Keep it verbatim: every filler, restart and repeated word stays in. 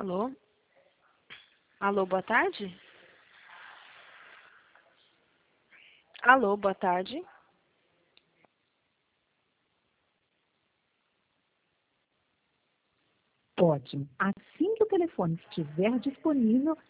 Alô? Alô, boa tarde? Alô, boa tarde. Ótimo. Assim que o telefone estiver disponível,